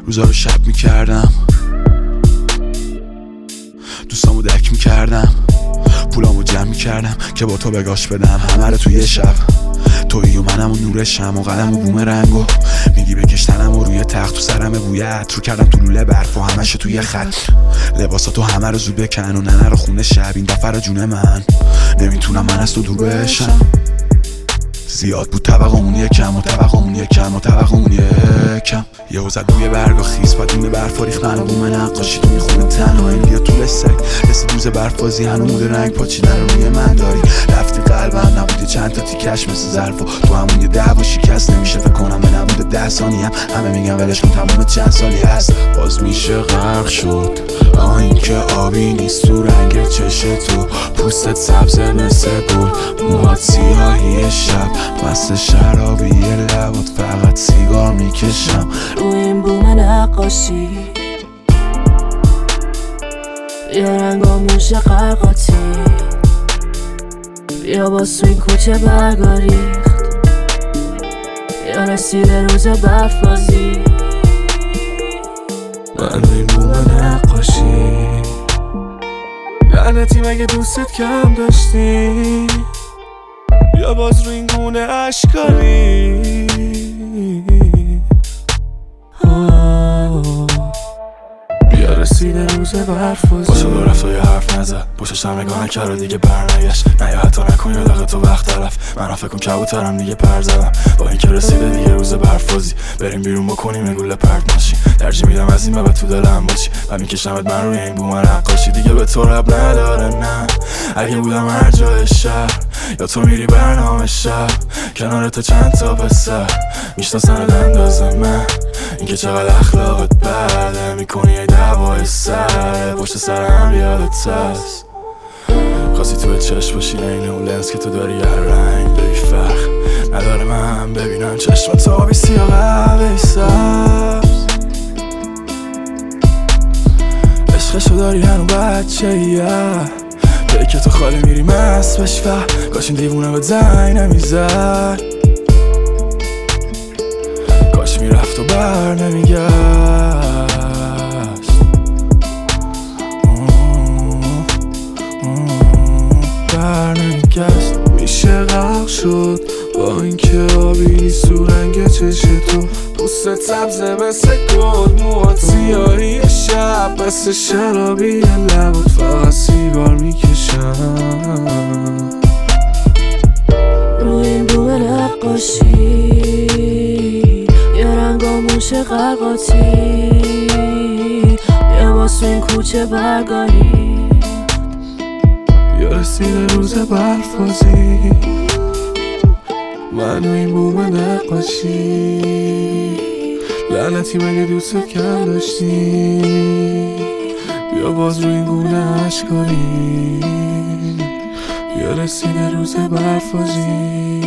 روزا رو شب میکردم، دوستامو دک میکردم، پولامو جمع میکردم که با تو بگاش بدم همه رو توی شب. تویی و منم و نور شم و قلم و بوم رنگو میگی بکشتنم و روی تخت تو سرم بوی عطر کردم تو لوله برف و همشو توی خط. لباساتو همه رو زود بکن و ننه رو خونه شب. این دفعه رو جون من نمیتونم من از تو دور بشم. زیاد بود طبقمون یکم و طبقمون یکم و طبقمون یکم. یهو زد روی برگا خیس پاتون برف ریختن و بوم نقاشی تو میخونه تنهایی بیا طول سگ. رسید روز برفازی هنوز رنگ پاچیدن رو روی من داری. رفتی قلبم نبوده چند تا تیکش مثل ظرف و تو همون یه دعوا شکست نمیشه فکر کنم به نبوده 10 ثانیه همه میگن ولش کن تموم چند سالی هست باز میشه غرق شد. این که آبی نیست تو رنگ چش تو پوستت سبز مثل گل موهات سیاهی شب مست شرابی لبات فقط سیگار میکشم روی این بوم نقاشی یا رنگاموش قرقاتی یا باز تو این کوچه برگا ریخت یا رسیده روز برفازی. من روی این بوم نقاشی لعنتی مگه دوستت کم داشتی یا باز روی این گونه اشکاری. بیا رسیده روز برفازی باشه دو رفت و یه حرف نزد پشتش هم نگاه نکرد و دیگه برنگشت نه یا حتی نکن یا دقیق تو وقت طرف من فکر کن کبوترم دیگه پر زدم با این که رسیده دیگه روز برفازی بریم بیرون بکنیم گوله پرت ماشین ترجیح میدم از این بابت تو دلم باشی و میکشمت من روی این بوم نقاشی دیگه به تو رب نداره نه اگه بودم هر جای شهر یا تو میری برنامه شب کنار تو چند تا پسر میشناسن اندازه من اینکه چقدر اخلاقت بده میکنی یه دعوای سر پشت سرم یادت هست خواستی تو چشم باشی این اون لنز که تو داری هر رنگ داری فخر نداره من ببینم چشمت آبی سیاه قهوه‌ای سبز عشقشو داری هنو بچه جایی که تو خالی میری مست بشی و کاش این دیوونه به زنگ نمیزد کاش میرفت و بر نمیگشت بر نمیگشت میشه غرق شد با این که آبی نیست تو رنگ چش تو پوستت سبزه مثل گل موهات سیاهی شب مثل شرابی لبات فقط سیگار میکشم روی این بوم نقاشی یا رنگاموش قرقاتی یا باز تو این کوچه برگاری یا رسیده روز برفازی من روی این بوم نقاشی لعنتی مگه دوستت کم داشتی بیا باز روی این گونه اشکاری یا رسیده روز برفازی